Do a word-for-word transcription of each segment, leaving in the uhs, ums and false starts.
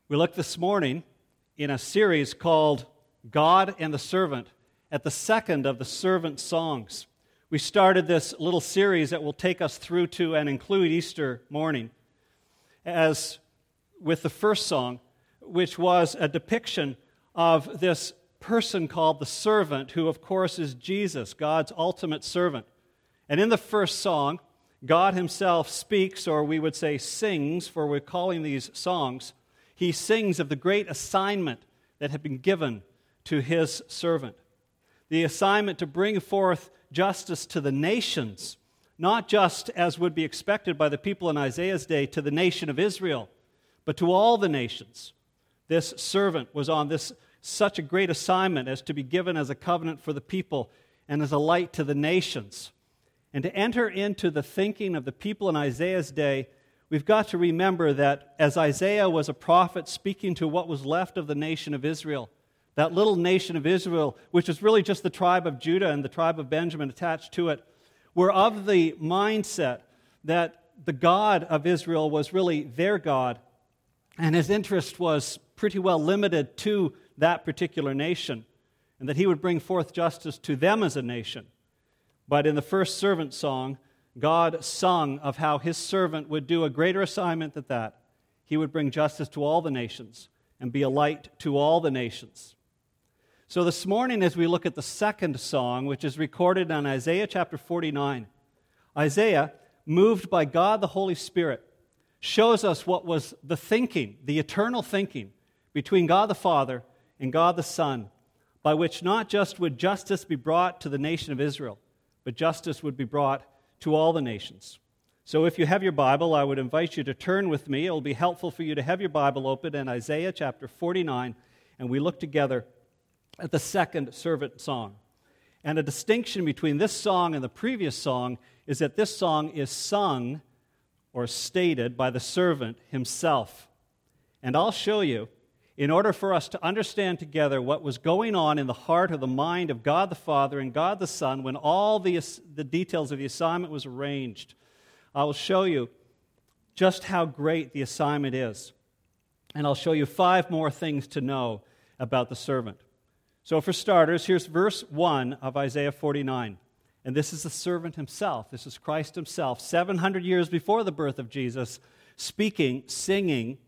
We look this morning in a series called God and the Servant at the second of the servant songs. We started this little series that will take us through to and include Easter morning as with the first song, which was a depiction of this person called the servant, who of course is Jesus, God's ultimate servant. And in the first song, God himself speaks, or we would say sings, for we're calling these songs. He sings of the great assignment that had been given to his servant. The assignment to bring forth justice to the nations, not just as would be expected by the people in Isaiah's day to the nation of Israel, but to all the nations. This servant was on this such a great assignment as to be given as a covenant for the people and as a light to the nations. And to enter into the thinking of the people in Isaiah's day, we've got to remember that as Isaiah was a prophet speaking to what was left of the nation of Israel, that little nation of Israel, which is really just the tribe of Judah and the tribe of Benjamin attached to it, were of the mindset that the God of Israel was really their God, and his interest was pretty well limited to that particular nation, and that he would bring forth justice to them as a nation. But in the first servant song, God sung of how his servant would do a greater assignment than that. He would bring justice to all the nations and be a light to all the nations. So this morning, as we look at the second song, which is recorded in Isaiah chapter forty-nine, Isaiah, moved by God the Holy Spirit, shows us what was the thinking, the eternal thinking, between God the Father and God the Son, by which not just would justice be brought to the nation of Israel, but justice would be brought to all the nations. So if you have your Bible, I would invite you to turn with me. It will be helpful for you to have your Bible open in Isaiah chapter forty-nine, and we look together at the second servant song. And a distinction between this song and the previous song is that this song is sung or stated by the servant himself. And I'll show you, in order for us to understand together what was going on in the heart or the mind of God the Father and God the Son when all the, the details of the assignment was arranged, I will show you just how great the assignment is. And I'll show you five more things to know about the servant. So for starters, here's verse one of Isaiah forty-nine. And this is the servant himself. This is Christ himself, seven hundred years before the birth of Jesus, speaking, singing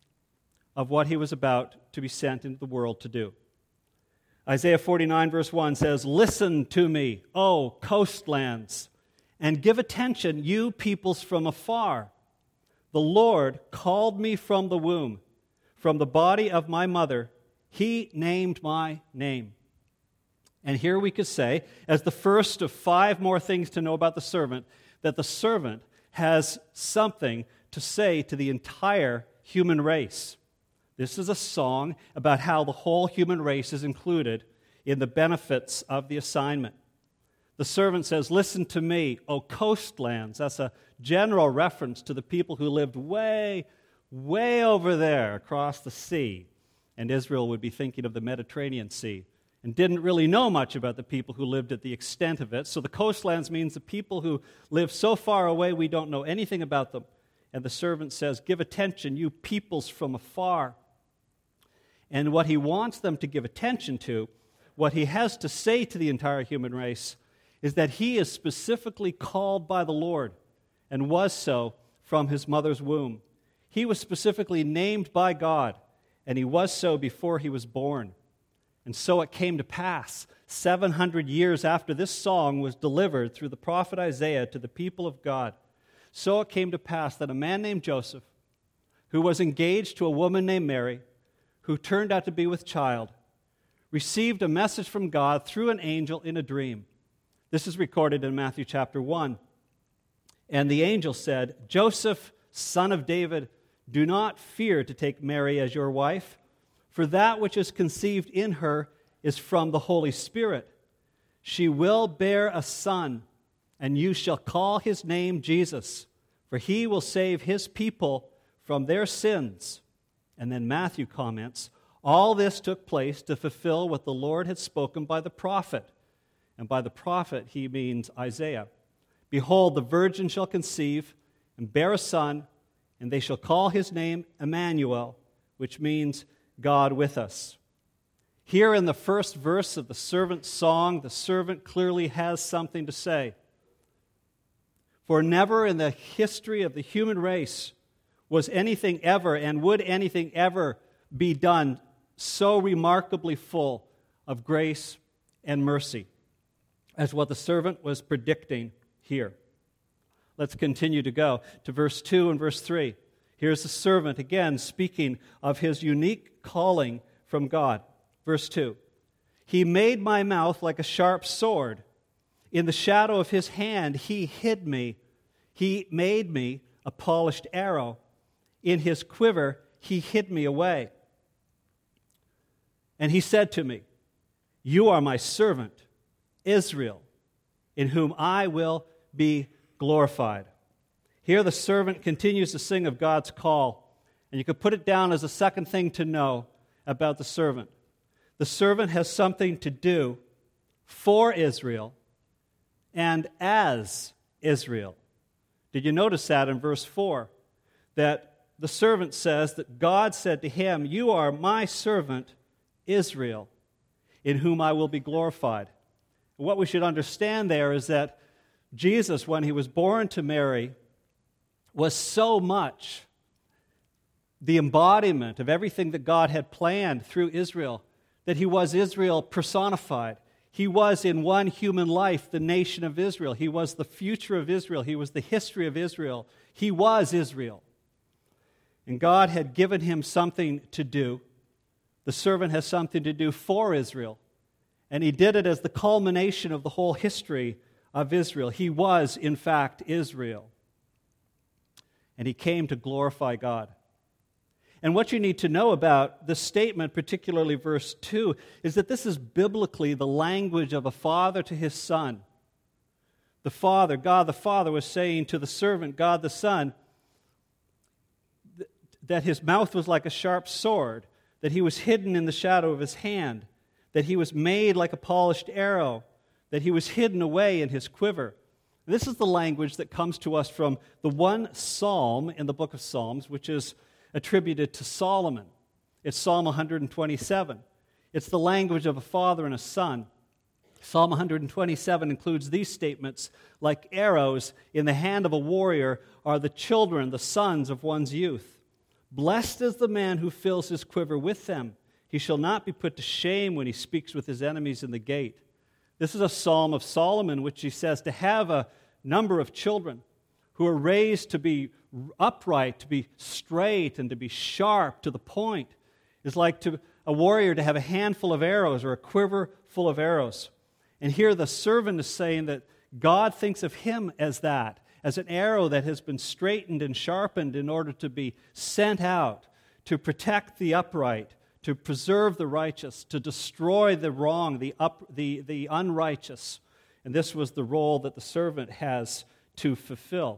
of what he was about to be sent into the world to do. Isaiah forty-nine verse one says, "Listen to me, O coastlands, and give attention, you peoples from afar. The Lord called me from the womb, from the body of my mother. He named my name." And here we could say, as the first of five more things to know about the servant, that the servant has something to say to the entire human race. This is a song about how the whole human race is included in the benefits of the assignment. The servant says, "Listen to me, O coastlands." That's a general reference to the people who lived way, way over there across the sea. And Israel would be thinking of the Mediterranean Sea and didn't really know much about the people who lived at the extent of it. So the coastlands means the people who live so far away we don't know anything about them. And the servant says, "Give attention, you peoples from afar." And what he wants them to give attention to, what he has to say to the entire human race, is that he is specifically called by the Lord and was so from his mother's womb. He was specifically named by God, and he was so before he was born. And so it came to pass, seven hundred years after this song was delivered through the prophet Isaiah to the people of God, so it came to pass that a man named Joseph, who was engaged to a woman named Mary, who turned out to be with child, received a message from God through an angel in a dream. This is recorded in Matthew chapter one. And the angel said, "Joseph, son of David, do not fear to take Mary as your wife, for that which is conceived in her is from the Holy Spirit. She will bear a son, and you shall call his name Jesus, for he will save his people from their sins." And then Matthew comments, "All this took place to fulfill what the Lord had spoken by the prophet." And by the prophet, he means Isaiah. "Behold, the virgin shall conceive and bear a son, and they shall call his name Emmanuel," which means God with us. Here in the first verse of the servant's song, the servant clearly has something to say. For never in the history of the human race was anything ever, and would anything ever be done, so remarkably full of grace and mercy as what the servant was predicting here. Let's continue to go to verse two and verse three. Here's the servant again speaking of his unique calling from God. Verse two, He made my mouth like a sharp sword. In the shadow of His hand He hid me. He made me a polished arrow. In His quiver He hid me away. And He said to me, You are my servant, Israel, in whom I will be glorified. Here the servant continues to sing of God's call, and you could put it down as a second thing to know about the servant. The servant has something to do for Israel and as Israel. Did you notice that in verse four? That the servant says that God said to him, You are my servant, Israel, in whom I will be glorified. What we should understand there is that Jesus, when He was born to Mary, was so much the embodiment of everything that God had planned through Israel, that He was Israel personified. He was in one human life the nation of Israel. He was the future of Israel. He was the history of Israel. He was Israel. And God had given him something to do. The servant has something to do for Israel. And He did it as the culmination of the whole history of Israel. He was, in fact, Israel. And He came to glorify God. And what you need to know about this statement, particularly verse two, is that this is biblically the language of a father to his son. The Father, God the Father, was saying to the servant, God the Son, that his mouth was like a sharp sword, that he was hidden in the shadow of his hand, that he was made like a polished arrow, that he was hidden away in his quiver. This is the language that comes to us from the one psalm in the book of Psalms, which is attributed to Solomon. It's Psalm one twenty-seven. It's the language of a father and a son. Psalm one twenty-seven includes these statements, like arrows in the hand of a warrior are the children, the sons of one's youth. Blessed is the man who fills his quiver with them. He shall not be put to shame when he speaks with his enemies in the gate. This is a psalm of Solomon, which he says to have a number of children who are raised to be upright, to be straight, and to be sharp to the point. It's like to a warrior to have a handful of arrows or a quiver full of arrows. And here the servant is saying that God thinks of him as that, as an arrow that has been straightened and sharpened in order to be sent out, to protect the upright, to preserve the righteous, to destroy the wrong, the, up, the, the unrighteous. And this was the role that the servant has to fulfill.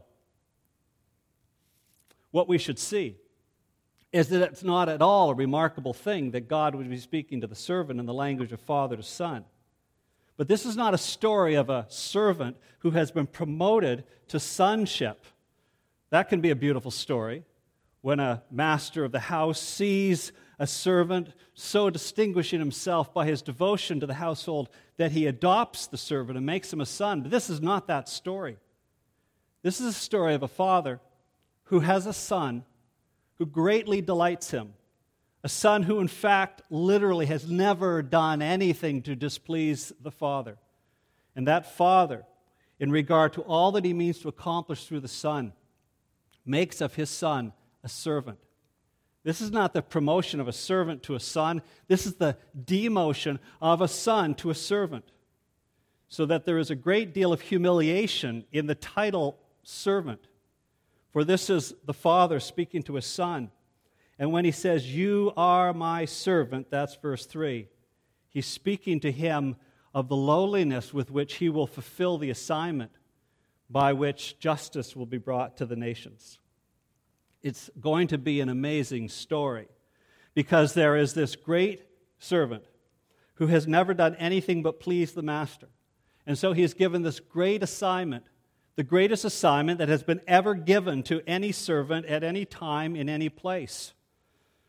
What we should see is that it's not at all a remarkable thing that God would be speaking to the servant in the language of father to son. But this is not a story of a servant who has been promoted to sonship. That can be a beautiful story when a master of the house sees a servant so distinguishing himself by his devotion to the household that he adopts the servant and makes him a son. But this is not that story. This is a story of a father who has a son who greatly delights him, a son who, in fact, literally has never done anything to displease the father. And that father, in regard to all that he means to accomplish through the son, makes of his son a servant. This is not the promotion of a servant to a son. This is the demotion of a son to a servant. So that there is a great deal of humiliation in the title servant. For this is the father speaking to his son. And when he says, you are my servant, that's verse three, he's speaking to him of the lowliness with which he will fulfill the assignment by which justice will be brought to the nations. It's going to be an amazing story because there is this great servant who has never done anything but please the master. And so he is given this great assignment, the greatest assignment that has been ever given to any servant at any time in any place.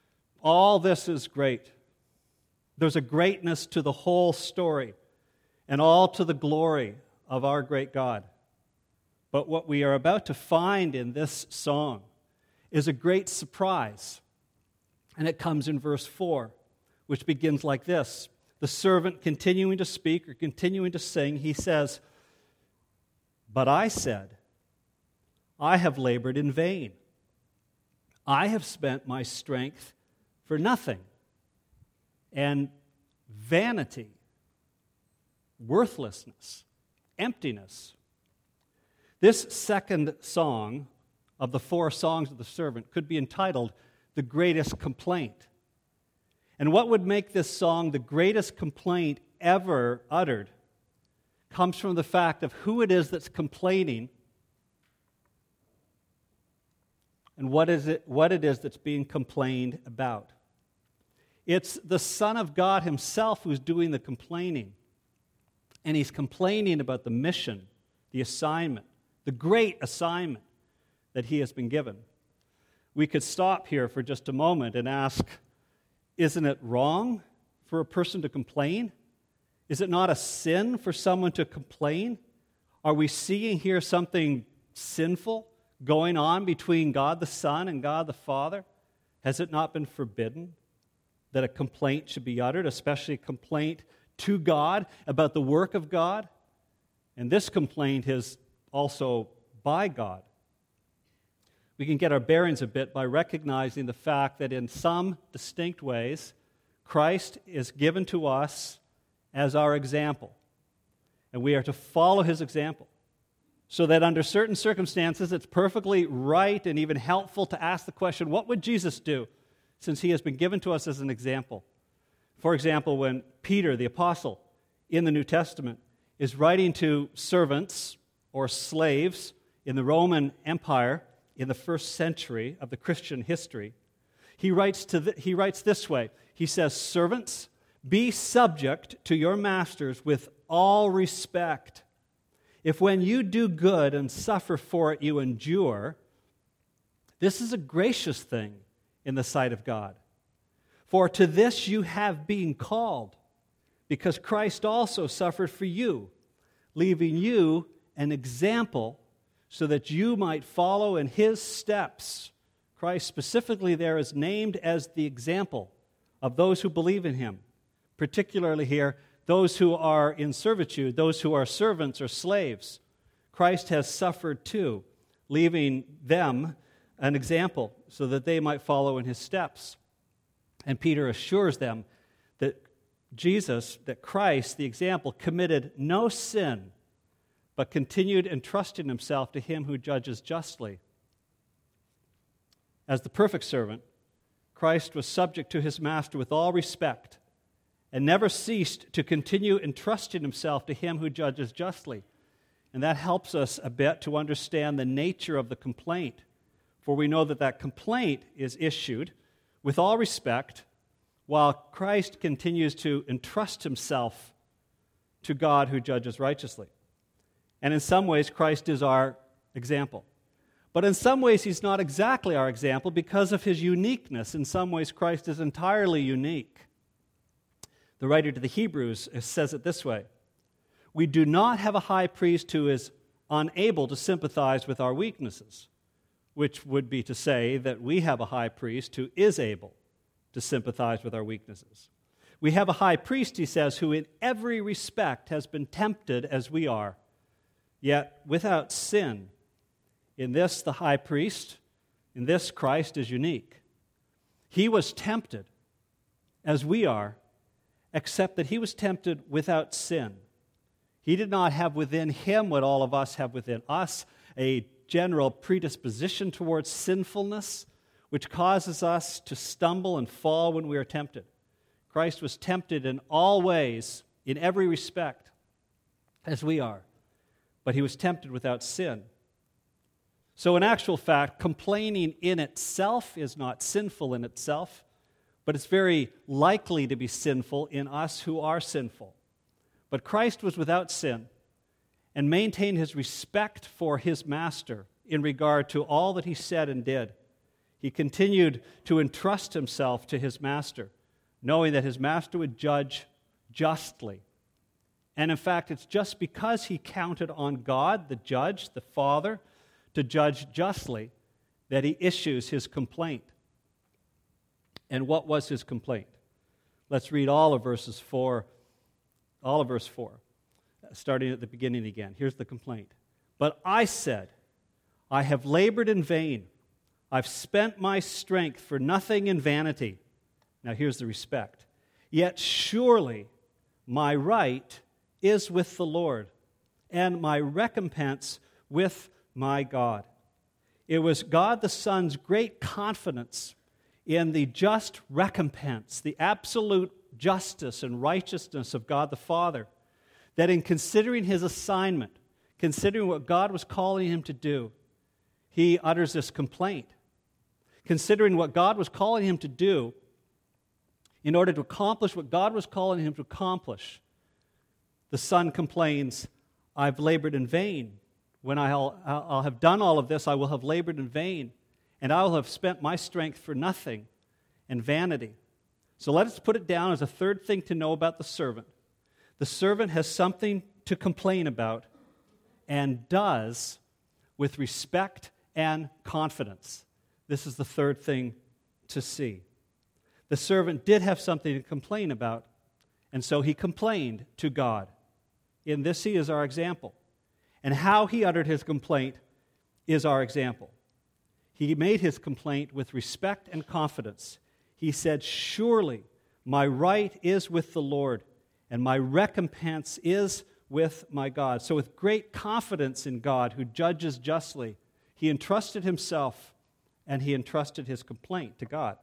All this is great. There's a greatness to the whole story, and all to the glory of our great God. But what we are about to find in this song is a great surprise. And it comes in verse four, which begins like this. The servant continuing to speak or continuing to sing, he says, "But I said, I have labored in vain. I have spent my strength for nothing." And vanity, worthlessness, emptiness. This second song of the four songs of the servant could be entitled "The Greatest Complaint." And what would make this song the greatest complaint ever uttered comes from the fact of who it is that's complaining and what is it, what it is that's being complained about. It's the Son of God himself who's doing the complaining. And he's complaining about the mission, the assignment, the great assignment that he has been given. We could stop here for just a moment and ask, isn't it wrong for a person to complain? Is it not a sin for someone to complain? Are we seeing here something sinful going on between God the Son and God the Father? Has it not been forbidden that a complaint should be uttered, especially a complaint to God about the work of God? And this complaint is also by God. We can get our bearings a bit by recognizing the fact that in some distinct ways, Christ is given to us as our example. And we are to follow his example. So that under certain circumstances, it's perfectly right and even helpful to ask the question, what would Jesus do, since he has been given to us as an example? For example, when Peter, the apostle, in the New Testament, is writing to servants or slaves in the Roman Empire in the first century of the Christian history, he writes, to th- he writes this way. He says, "Servants, be subject to your masters with all respect. If when you do good and suffer for it you endure, this is a gracious thing in the sight of God. For to this you have been called, because Christ also suffered for you, leaving you an example so that you might follow in his steps." Christ specifically there is named as the example of those who believe in him, particularly here, those who are in servitude, those who are servants or slaves. Christ has suffered too, leaving them an example so that they might follow in his steps. And Peter assures them that Jesus, that Christ, the example, committed no sin, but continued entrusting himself to him who judges justly. As the perfect servant, Christ was subject to his master with all respect and never ceased to continue entrusting himself to him who judges justly. And that helps us a bit to understand the nature of the complaint. For we know that that complaint is issued with all respect while Christ continues to entrust himself to God who judges righteously. And in some ways, Christ is our example. But in some ways, he's not exactly our example because of his uniqueness. In some ways, Christ is entirely unique. The writer to the Hebrews says it this way: "We do not have a high priest who is unable to sympathize with our weaknesses," which would be to say that we have a high priest who is able to sympathize with our weaknesses. We have a high priest, he says, who in every respect has been tempted as we are, yet without sin. In this, the high priest, in this, Christ is unique. He was tempted as we are, except that he was tempted without sin. He did not have within him what all of us have within us, a general predisposition towards sinfulness, which causes us to stumble and fall when we are tempted. Christ was tempted in all ways, in every respect, as we are, but he was tempted without sin. So in actual fact, complaining in itself is not sinful in itself, but it's very likely to be sinful in us who are sinful. But Christ was without sin and maintained his respect for his master in regard to all that he said and did. He continued to entrust himself to his master, knowing that his master would judge justly. And in fact, it's just because he counted on God, the judge, the Father, to judge justly, that he issues his complaint. And what was his complaint? Let's read all of verses four, all of verse four, starting at the beginning again. Here's the complaint. But I said, I have labored in vain. I've spent my strength for nothing in vanity. Now here's the respect. Yet surely my right is with the Lord, and my recompense with my God. It was God the Son's great confidence in the just recompense, the absolute justice and righteousness of God the Father, that in considering his assignment, considering what God was calling him to do, he utters this complaint. Considering what God was calling him to do, in order to accomplish what God was calling him to accomplish, the Son complains, I've labored in vain. When I'll, I'll have done all of this, I will have labored in vain, and I will have spent my strength for nothing and vanity. So let us put it down as a third thing to know about the servant. The servant has something to complain about, and does with respect and confidence. This is the third thing to see. The servant did have something to complain about, and so he complained to God. In this he is our example. And how he uttered his complaint is our example. He made his complaint with respect and confidence. He said, surely my right is with the Lord, and my recompense is with my God. So with great confidence in God, who judges justly, he entrusted himself and he entrusted his complaint to God.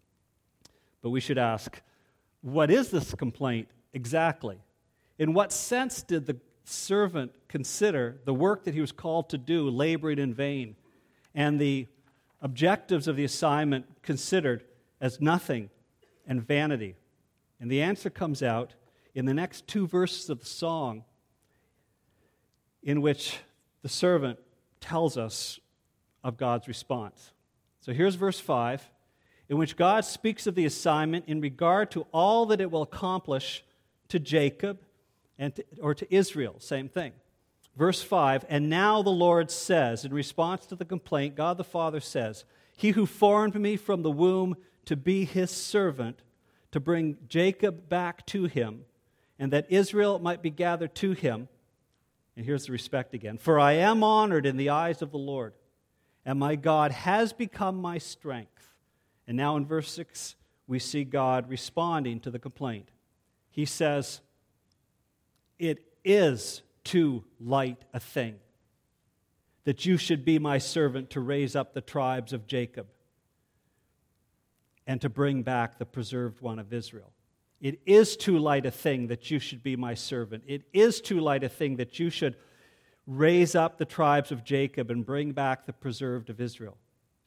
But we should ask, what is this complaint exactly? In what sense did the servant consider the work that he was called to do laboring in vain, and the objectives of the assignment considered as nothing and vanity? And the answer comes out in the next two verses of the song, in which the servant tells us of God's response. So here's verse five, in which God speaks of the assignment in regard to all that it will accomplish to Jacob and to, or to Israel, same thing. Verse five, and now the Lord says, in response to the complaint, God the Father says, he who formed me from the womb to be his servant, to bring Jacob back to him, and that Israel might be gathered to him. And here's the respect again. For I am honored in the eyes of the Lord, and my God has become my strength. And now in verse six, we see God responding to the complaint. He says, it is too light a thing that you should be my servant to raise up the tribes of Jacob and to bring back the preserved one of Israel. It is too light a thing that you should be my servant. It is too light a thing that you should raise up the tribes of Jacob and bring back the preserved of Israel.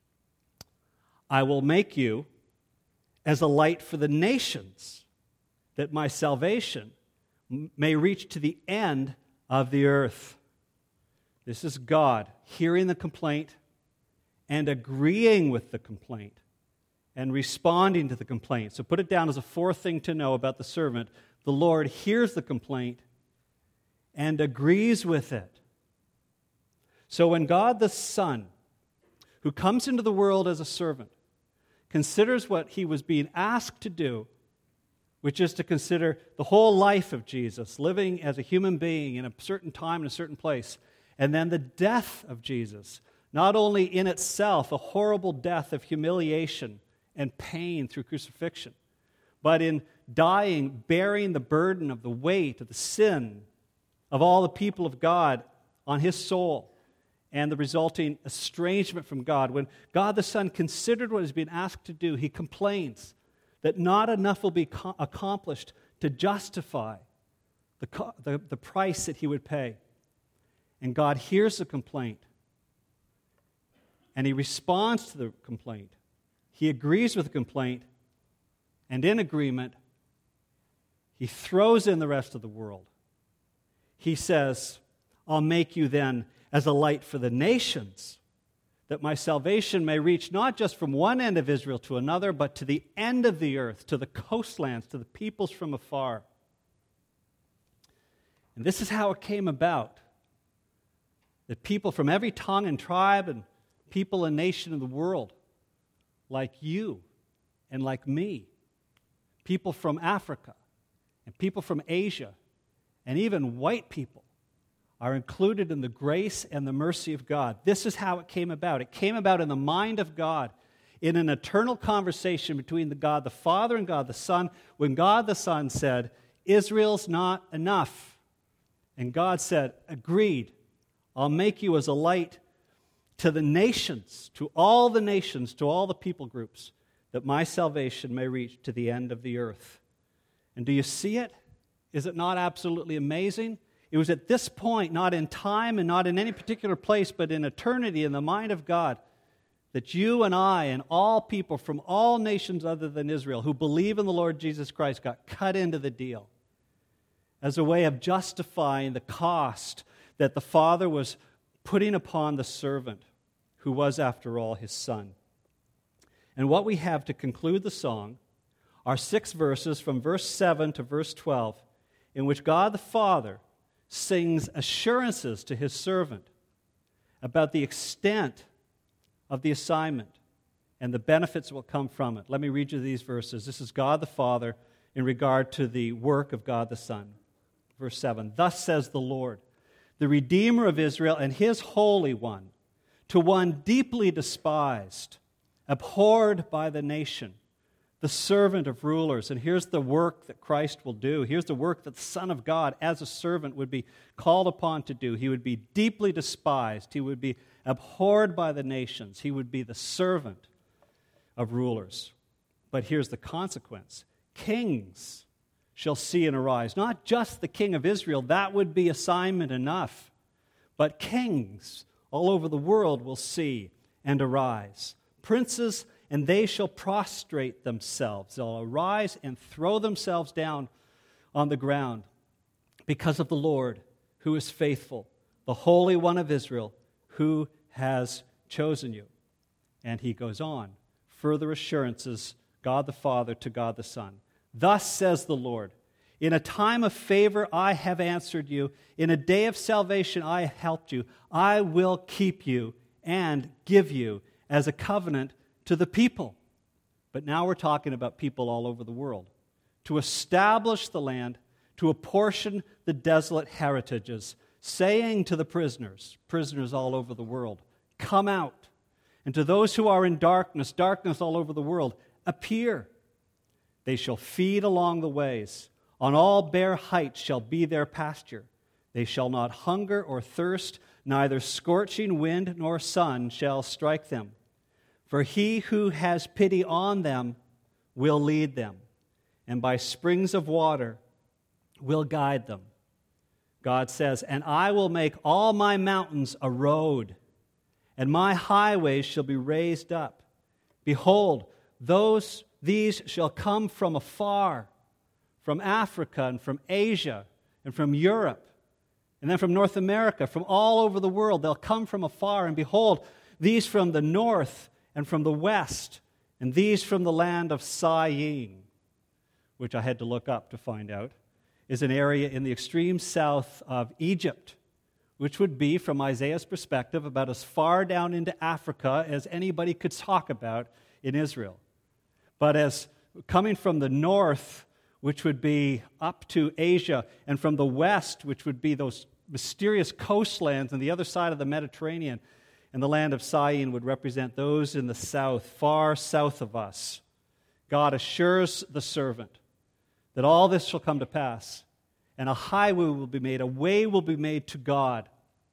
I will make you as a light for the nations, that my salvation may reach to the end of the earth. This is God hearing the complaint and agreeing with the complaint and responding to the complaint. So put it down as a fourth thing to know about the servant. The Lord hears the complaint and agrees with it. So when God the Son, who comes into the world as a servant, considers what he was being asked to do, which is to consider the whole life of Jesus, living as a human being in a certain time and a certain place, and then the death of Jesus, not only in itself a horrible death of humiliation and pain through crucifixion, but in dying, bearing the burden of the weight of the sin of all the people of God on his soul, and the resulting estrangement from God. When God the Son considered what he's being asked to do, he complains that not enough will be co- accomplished to justify the, co- the, the price that he would pay. And God hears the complaint, and he responds to the complaint. He agrees with the complaint, and in agreement, he throws in the rest of the world. He says, I'll make you then as a light for the nations, that my salvation may reach not just from one end of Israel to another, but to the end of the earth, to the coastlands, to the peoples from afar. And this is how it came about, that people from every tongue and tribe and people and nation in the world, like you and like me, people from Africa and people from Asia, and even white people, are included in the grace and the mercy of God. This is how it came about. It came about in the mind of God, in an eternal conversation between the God the Father and God the Son, when God the Son said, Israel's not enough. And God said, agreed, I'll make you as a light to the nations, to all the nations, to all the people groups, that my salvation may reach to the end of the earth. And do you see it? Is it not absolutely amazing? It was at this point, not in time and not in any particular place, but in eternity, in the mind of God, that you and I and all people from all nations other than Israel who believe in the Lord Jesus Christ got cut into the deal as a way of justifying the cost that the Father was putting upon the servant, who was, after all, his Son. And what we have to conclude the song are six verses from verse seven to verse twelve, in which God the Father sings assurances to his servant about the extent of the assignment and the benefits that will come from it. Let me read you these verses. This is God the Father in regard to the work of God the Son. Verse seven, thus says the Lord, the Redeemer of Israel and his Holy One, to one deeply despised, abhorred by the nation, the servant of rulers. And here's the work that Christ will do. Here's the work that the Son of God, as a servant, would be called upon to do. He would be deeply despised. He would be abhorred by the nations. He would be the servant of rulers. But here's the consequence. Kings shall see and arise. Not just the king of Israel. That would be assignment enough. But kings all over the world will see and arise. Princes, and they shall prostrate themselves. They'll arise and throw themselves down on the ground because of the Lord, who is faithful, the Holy One of Israel, who has chosen you. And he goes on. Further assurances, God the Father to God the Son. Thus says the Lord, in a time of favor I have answered you. In a day of salvation I have helped you. I will keep you and give you as a covenant to the people. But now we're talking about people all over the world. To establish the land, to apportion the desolate heritages, saying to the prisoners, prisoners all over the world, come out. And to those who are in darkness, darkness all over the world, appear. They shall feed along the ways. On all bare heights shall be their pasture. They shall not hunger or thirst, neither scorching wind nor sun shall strike them. For he who has pity on them will lead them, and by springs of water will guide them. God says, and I will make all my mountains a road, and my highways shall be raised up. Behold, those these shall come from afar, from Africa and from Asia and from Europe, and then from North America, from all over the world. They'll come from afar, and behold, these from the north and from the west, and these from the land of Syene, which I had to look up to find out, is an area in the extreme south of Egypt, which would be, from Isaiah's perspective, about as far down into Africa as anybody could talk about in Israel. But as coming from the north, which would be up to Asia, and from the west, which would be those mysterious coastlands on the other side of the Mediterranean, and the land of Syene would represent those in the south, far south of us. God assures the servant that all this shall come to pass, and a highway will be made, a way will be made to God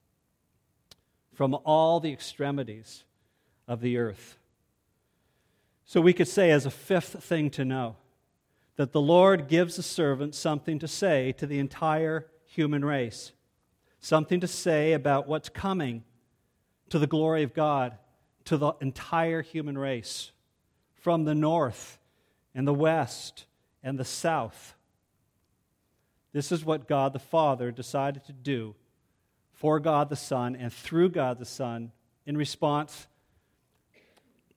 from all the extremities of the earth. So we could say, as a fifth thing to know, that the Lord gives the servant something to say to the entire human race, something to say about what's coming to the glory of God, to the entire human race, from the north and the west and the south. This is what God the Father decided to do for God the Son and through God the Son in response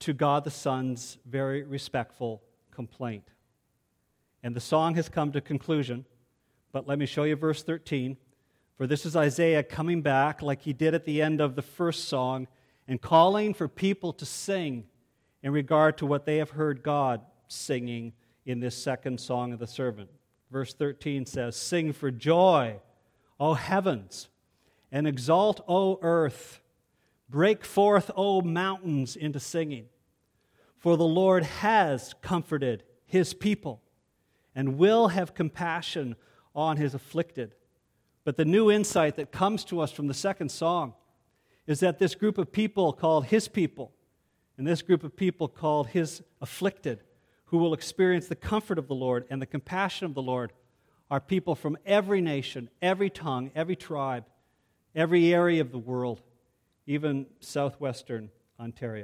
to God the Son's very respectful complaint. And the song has come to conclusion, but let me show you verse thirteen. For this is Isaiah coming back like he did at the end of the first song and calling for people to sing in regard to what they have heard God singing in this second song of the servant. Verse thirteen says, "Sing for joy, O heavens, and exalt, O earth. Break forth, O mountains, into singing. For the Lord has comforted his people and will have compassion on his afflicted." But the new insight that comes to us from the second song is that this group of people called his people and this group of people called his afflicted, who will experience the comfort of the Lord and the compassion of the Lord, are people from every nation, every tongue, every tribe, every area of the world, even southwestern Ontario.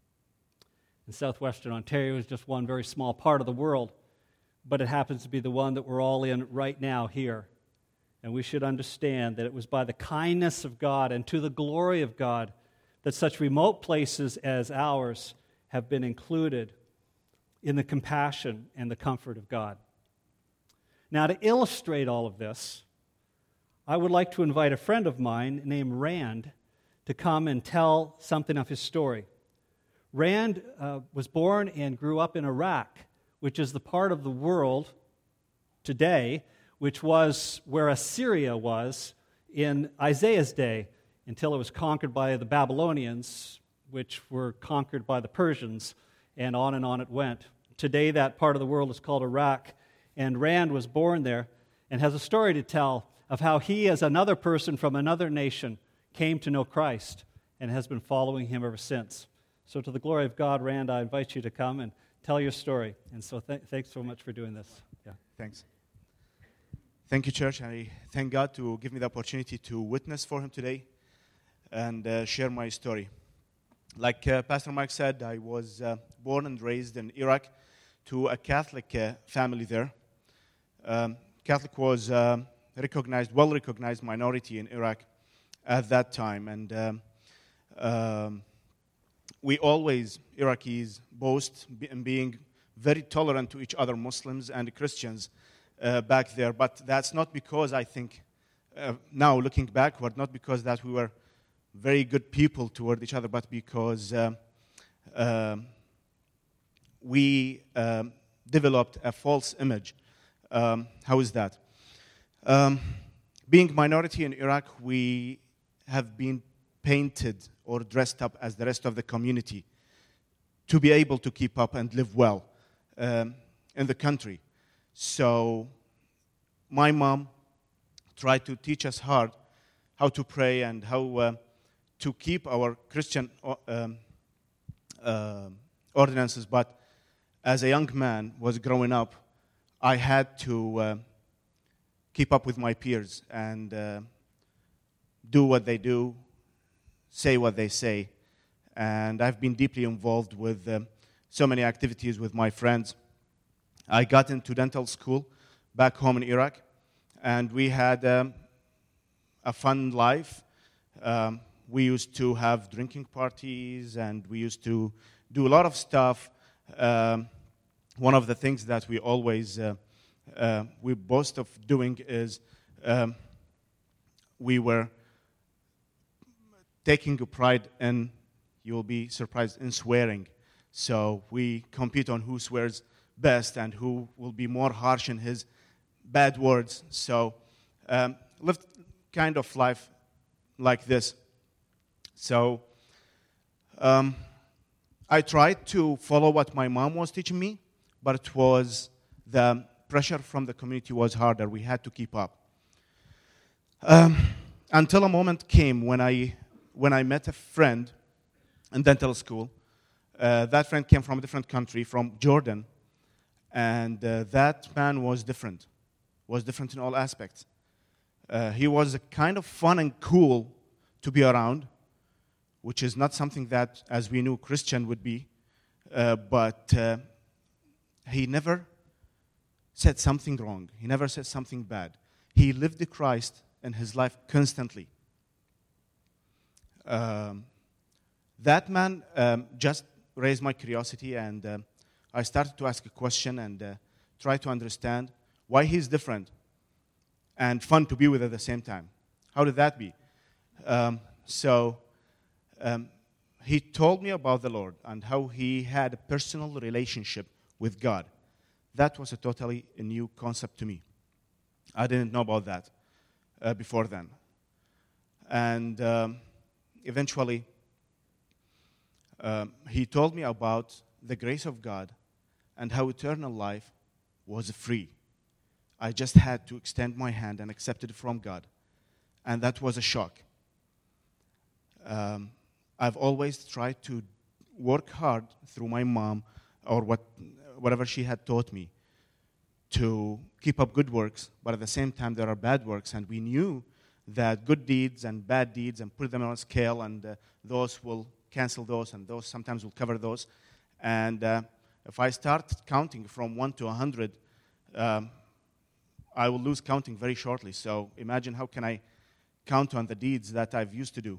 And southwestern Ontario is just one very small part of the world, but it happens to be the one that we're all in right now here. And we should understand that it was by the kindness of God and to the glory of God that such remote places as ours have been included in the compassion and the comfort of God. Now, to illustrate all of this, I would like to invite a friend of mine named Rand to come and tell something of his story. Rand uh, was born and grew up in Iraq, which is the part of the world today which was where Assyria was in Isaiah's day, until it was conquered by the Babylonians, which were conquered by the Persians, and on and on it went. Today, that part of the world is called Iraq, and Rand was born there and has a story to tell of how he, as another person from another nation, came to know Christ and has been following him ever since. So to the glory of God, Rand, I invite you to come and tell your story. And so th- thanks so much for doing this. Yeah, thanks. Thank you, church. I thank God to give me the opportunity to witness for him today and uh, share my story. Like uh, Pastor Mike said, I was uh, born and raised in Iraq to a Catholic uh, family there. Um, Catholic was uh, recognized, well-recognized minority in Iraq at that time. And um, um, we always, Iraqis, boast in being very tolerant to each other, Muslims and Christians, uh, back there. But that's not because, I think, uh, now looking backward, not because that we were very good people toward each other, but because uh, uh, we um, developed a false image. Um, how is that? Um, being minority in Iraq, we have been painted or dressed up as the rest of the community to be able to keep up and live well um, in the country. So my mom tried to teach us hard how to pray and how uh, to keep our Christian um, uh, ordinances. But as a young man was growing up, I had to uh, keep up with my peers and uh, do what they do, say what they say. And I've been deeply involved with um, so many activities with my friends. I got into dental school back home in Iraq, and we had um, a fun life. Um, we used to have drinking parties, and we used to do a lot of stuff. Um, one of the things that we always, uh, uh, we boast of doing is um, we were taking a pride in, you'll be surprised, in swearing. So we compete on who swears best and who will be more harsh in his bad words. So um, lived kind of life like this. So um, I tried to follow what my mom was teaching me, but it was, the pressure from the community was harder. We had to keep up. Um, until a moment came when I, when I met a friend in dental school. Uh, that friend came from a different country, from Jordan. And uh, that man was different, was different in all aspects. Uh, he was a kind of fun and cool to be around, which is not something that, as we knew, Christian would be. Uh, but uh, he never said something wrong. He never said something bad. He lived the Christ in his life constantly. Um, that man um, just raised my curiosity, and uh, I started to ask a question and uh, try to understand why he's different and fun to be with at the same time. How did that be? Um, so um, he told me about the Lord and how he had a personal relationship with God. That was a totally a new concept to me. I didn't know about that uh, before then. And um, eventually, um, he told me about the grace of God and how eternal life was free. I just had to extend my hand and accept it from God. And that was a shock. Um, I've always tried to work hard through my mom or what, whatever she had taught me to keep up good works, but at the same time there are bad works, and we knew that good deeds and bad deeds, and put them on a scale, and uh, those will cancel those, and those sometimes will cover those. And uh, if I start counting from one to a hundred, um, I will lose counting very shortly. So imagine how can I count on the deeds that I've used to do.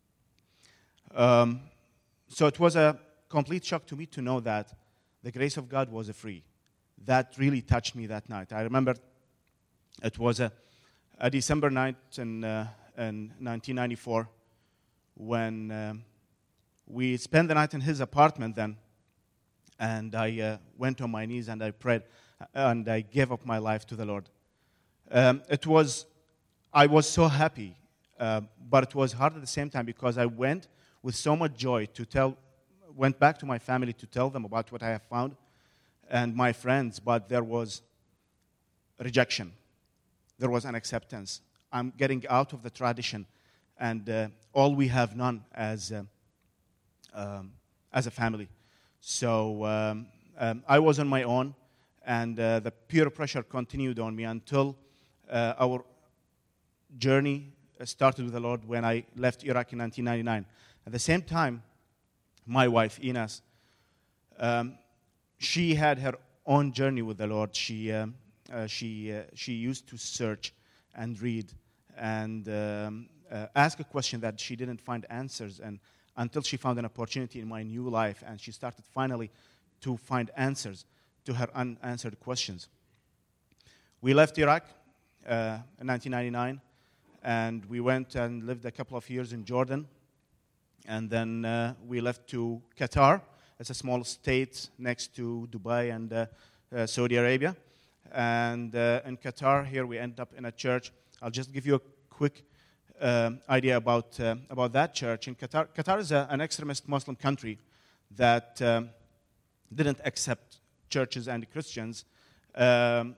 Um, so it was a complete shock to me to know that the grace of God was a free. That really touched me that night. I remember it was a, a December night in, uh, in nineteen ninety-four when um, we spent the night in his apartment then, and I uh, went on my knees and I prayed and I gave up my life to the Lord. Um, it was, I was so happy, uh, but it was hard at the same time because I went with so much joy to tell, went back to my family to tell them about what I have found and my friends, but there was rejection. There was unacceptance. I'm getting out of the tradition, and uh, all we have none as, uh, um, as a family. So um, um, I was on my own, and uh, the peer pressure continued on me until uh, our journey started with the Lord when I left Iraq in nineteen ninety-nine. At the same time, my wife, Ines, um, she had her own journey with the Lord. She, um, uh, she, uh, she used to search and read and um, uh, ask a question that she didn't find answers, and until she found an opportunity in my new life, and she started finally to find answers to her unanswered questions. We left Iraq uh, in nineteen ninety-nine, and we went and lived a couple of years in Jordan, and then uh, we left to Qatar. It's a small state next to Dubai and uh, uh, Saudi Arabia. And uh, in Qatar, here we end up in a church. I'll just give you a quick um, idea about, uh, about that church. In Qatar, Qatar is a, an extremist Muslim country that um, didn't accept churches and Christians. Um,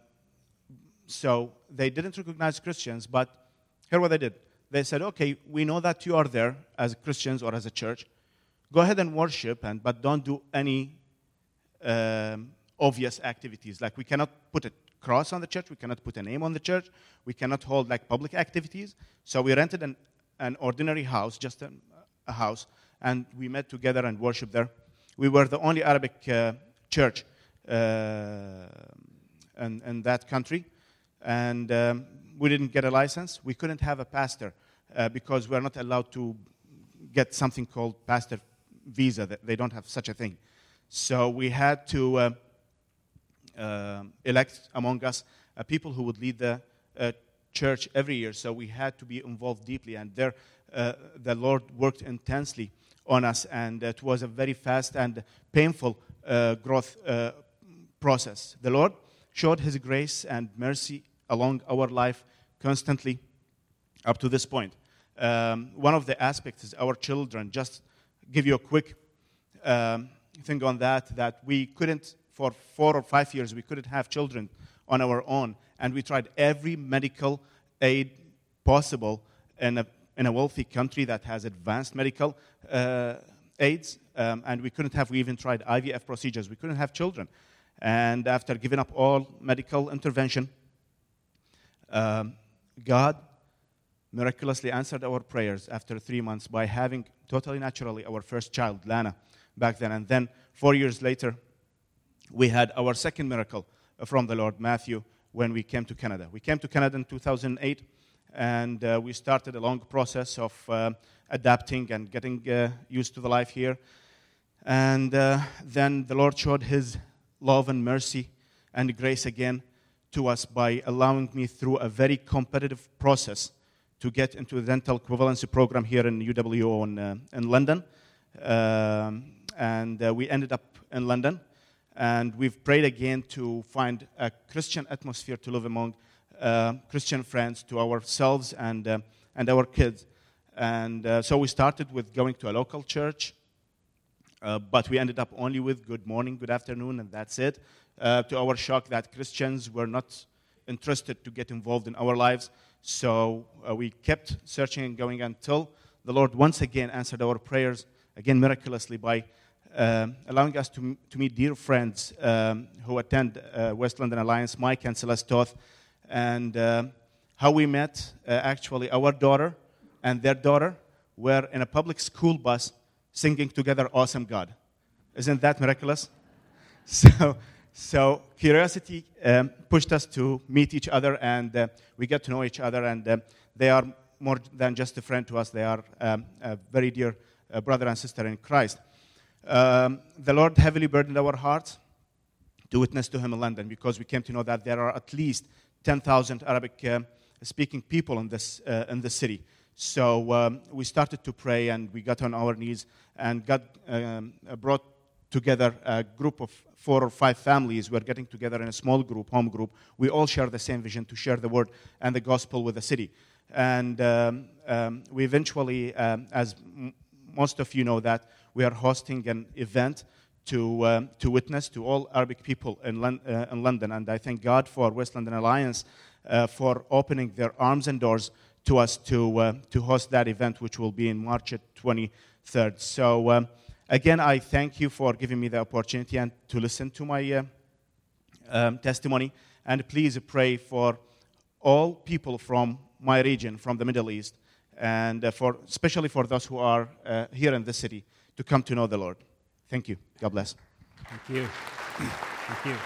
so they didn't recognize Christians, but here what they did. They said, okay, we know that you are there as Christians or as a church. Go ahead and worship, and but don't do any um, obvious activities. Like we cannot put a cross on the church. We cannot put a name on the church. We cannot hold like public activities. So we rented an, an ordinary house, just a, a house, and we met together and worshiped there. We were the only Arabic uh, church uh, in, in that country, and um, we didn't get a license. We couldn't have a pastor uh, because we're not allowed to get something called pastor visa. They don't have such a thing. So we had to uh, uh, elect among us uh, people who would lead the uh, church every year. So we had to be involved deeply, and there uh, the Lord worked intensely on us, and it was a very fast and painful uh, growth uh, process. The Lord showed His grace and mercy along our life constantly up to this point. Um, one of the aspects is our children. Just give you a quick um, thing on that, that we couldn't, for four or five years, we couldn't have children on our own. And we tried every medical aid possible in a, in a wealthy country that has advanced medical uh, aids. Um, and we couldn't have, we even tried I V F procedures. We couldn't have children. And after giving up all medical intervention, um, God miraculously answered our prayers after three months by having totally naturally our first child, Lana, back then. And then four years later, we had our second miracle from the Lord, Matthew, when we came to Canada. We came to Canada in two thousand eight, and uh, we started a long process of uh, adapting and getting uh, used to the life here. And uh, then the Lord showed His love and mercy and grace again to us by allowing me through a very competitive process to get into the dental equivalency program here in U W O in, uh, in London. Um, and uh, we ended up in London. And we've prayed again to find a Christian atmosphere to live among uh, Christian friends to ourselves and, uh, and our kids. And uh, so we started with going to a local church, uh, but we ended up only with good morning, good afternoon, and that's it. Uh, to our shock, that Christians were not interested to get involved in our lives. So uh, we kept searching and going until the Lord once again answered our prayers, again miraculously, by um, allowing us to, to meet dear friends um, who attend uh, West London Alliance, Mike and Celeste Toth. And uh, how we met, uh, actually, our daughter and their daughter were in a public school bus singing together, Awesome God. Isn't that miraculous? So... So curiosity um, pushed us to meet each other, and uh, we get to know each other, and uh, they are more than just a friend to us. They are um, a very dear uh, brother and sister in Christ. Um, the Lord heavily burdened our hearts to witness to Him in London, because we came to know that there are at least ten thousand Arabic-speaking uh, people in this, uh, in this city. So um, we started to pray, and we got on our knees, and God um, brought together a group of four or five families. We're getting together in a small group, home group. We all share the same vision to share the word and the gospel with the city. And um, um, we eventually, um, as m- most of you know, that we are hosting an event to um, to witness to all Arabic people in, Lon- uh, in London. And I thank God for West London Alliance uh, for opening their arms and doors to us to uh, to host that event, which will be in March twenty-third. So. Um, Again, I thank you for giving me the opportunity and to listen to my uh, um, testimony. And please pray for all people from my region, from the Middle East, and uh, for especially for those who are uh, here in the city to come to know the Lord. Thank you. God bless. Thank you. Thank you.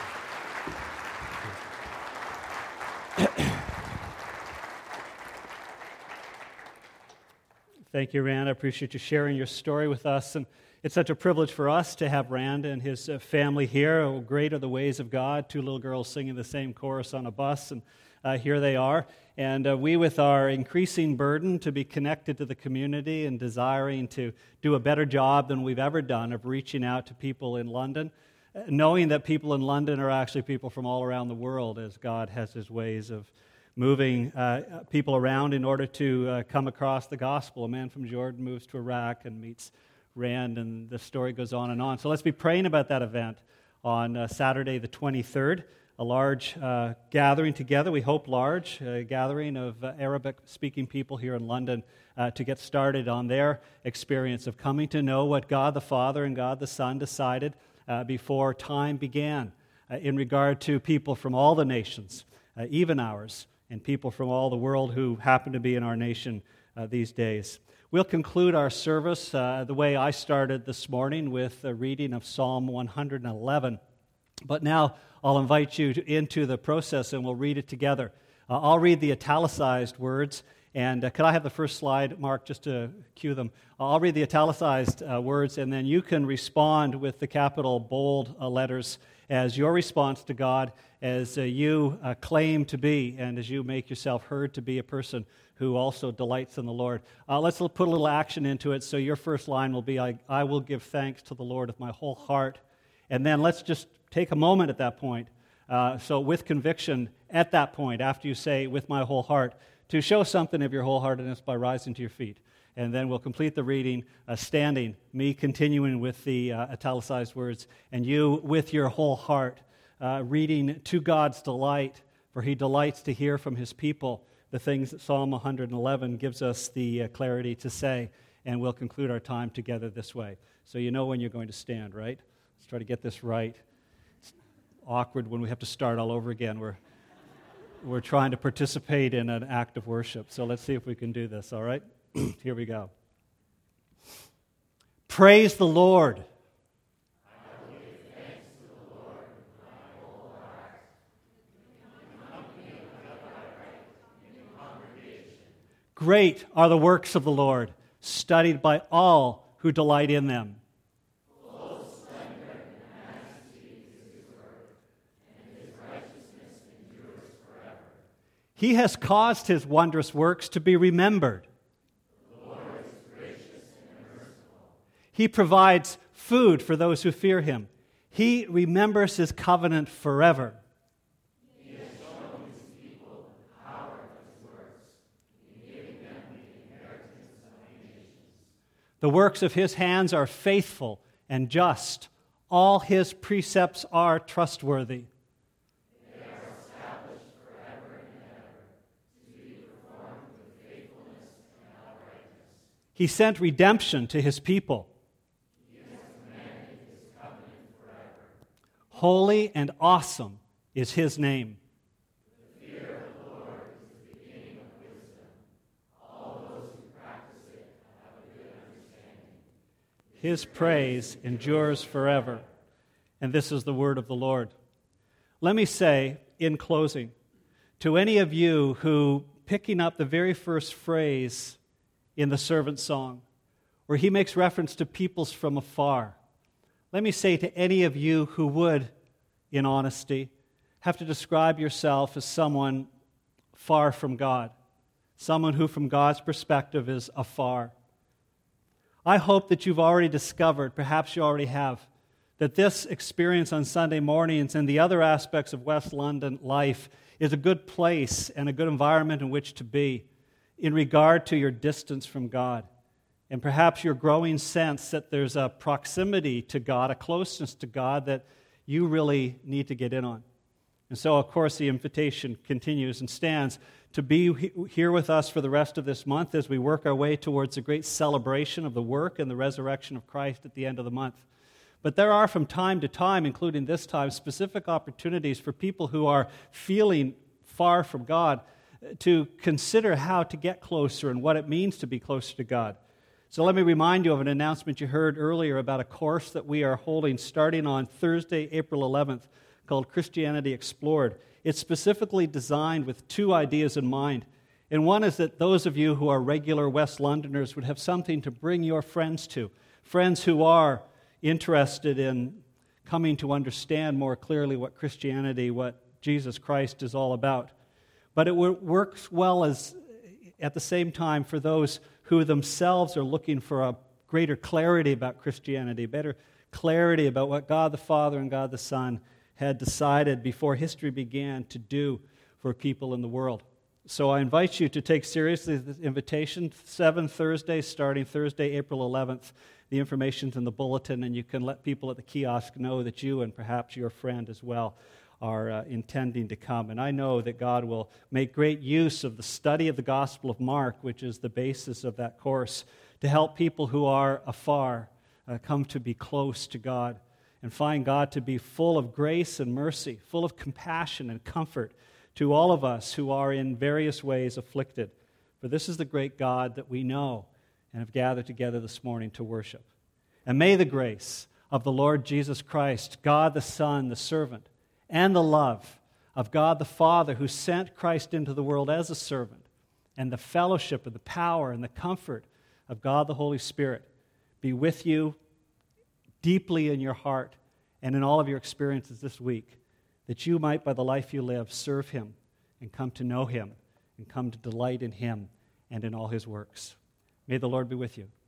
Thank you, Rand. I appreciate you sharing your story with us. And it's such a privilege for us to have Rand and his uh, family here. Oh, great are the ways of God. Two little girls singing the same chorus on a bus, and uh, here they are. And uh, we, with our increasing burden to be connected to the community and desiring to do a better job than we've ever done of reaching out to people in London, uh, knowing that people in London are actually people from all around the world, as God has His ways of moving uh, people around in order to uh, come across the gospel. A man from Jordan moves to Iraq and meets Rand, and the story goes on and on. So let's be praying about that event on uh, Saturday the twenty-third, a large uh, gathering together, we hope large, a gathering of uh, Arabic-speaking people here in London uh, to get started on their experience of coming to know what God the Father and God the Son decided uh, before time began uh, in regard to people from all the nations, uh, even ours, and people from all the world who happen to be in our nation uh, these days. We'll conclude our service uh, the way I started this morning, with a reading of Psalm one hundred eleven. But now I'll invite you to, into the process, and we'll read it together. Uh, I'll read the italicized words, and uh, could I have the first slide, Mark, just to cue them? I'll read the italicized uh, words, and then you can respond with the capital bold uh, letters as your response to God, as uh, you uh, claim to be, and as you make yourself heard to be a person who also delights in the Lord. Uh, let's put a little action into it. So your first line will be, I, I will give thanks to the Lord with my whole heart. And then let's just take a moment at that point. Uh, so with conviction, at that point, after you say, with my whole heart, to show something of your wholeheartedness by rising to your feet. And then we'll complete the reading uh, standing, me continuing with the uh, italicized words, and you with your whole heart, uh, reading to God's delight, for He delights to hear from His people the things that Psalm one hundred eleven gives us the uh, clarity to say, and we'll conclude our time together this way. So you know when you're going to stand, right? Let's try to get this right. It's awkward when we have to start all over again. We're, we're trying to participate in an act of worship, so let's see if we can do this, all right? Here we go. Praise the Lord. I will give thanks to the Lord with my whole heart. In the company of the upright, in the congregation. Great are the works of the Lord, studied by all who delight in them. He has caused his wondrous works to be remembered. The Lord is gracious and merciful. He provides food for those who fear him. He remembers his covenant forever. He has shown his people the power of his works, in giving them the inheritance of the nations. The works of his hands are faithful and just. All his precepts are trustworthy. They are established forever and ever, to be performed with faithfulness and uprightness. He sent redemption to his people. He has commanded his covenant forever. Holy and awesome is his name. The fear of the Lord is the beginning of wisdom. All those who practice it have a good understanding. His praise endures forever. And this is the word of the Lord. Let me say, in closing, to any of you who, picking up the very first phrase in the servant song, where he makes reference to peoples from afar, let me say to any of you who would, in honesty, have to describe yourself as someone far from God, someone who from God's perspective is afar. I hope that you've already discovered, perhaps you already have, that this experience on Sunday mornings and the other aspects of West London life is a good place and a good environment in which to be in regard to your distance from God. And perhaps your growing sense that there's a proximity to God, a closeness to God that you really need to get in on. And so, of course, the invitation continues and stands to be here with us for the rest of this month as we work our way towards a great celebration of the work and the resurrection of Christ at the end of the month. But there are from time to time, including this time, specific opportunities for people who are feeling far from God to consider how to get closer and what it means to be closer to God. So let me remind you of an announcement you heard earlier about a course that we are holding starting on Thursday, April eleventh, called Christianity Explored. It's specifically designed with two ideas in mind. And one is that those of you who are regular West Londoners would have something to bring your friends to, friends who are interested in coming to understand more clearly what Christianity, what Jesus Christ is all about. But it works well as at the same time for those who themselves are looking for a greater clarity about Christianity, better clarity about what God the Father and God the Son had decided before history began to do for people in the world. So I invite you to take seriously this invitation. Seven Thursdays, starting Thursday, April eleventh. The information's in the bulletin, and you can let people at the kiosk know that you and perhaps your friend as well are uh, intending to come. And I know that God will make great use of the study of the Gospel of Mark, which is the basis of that course, to help people who are afar uh, come to be close to God and find God to be full of grace and mercy, full of compassion and comfort to all of us who are in various ways afflicted. For this is the great God that we know and have gathered together this morning to worship. And may the grace of the Lord Jesus Christ, God the Son, the servant, and the love of God the Father who sent Christ into the world as a servant, and the fellowship and the power and the comfort of God the Holy Spirit be with you deeply in your heart and in all of your experiences this week, that you might, by the life you live, serve Him and come to know Him and come to delight in Him and in all His works. May the Lord be with you.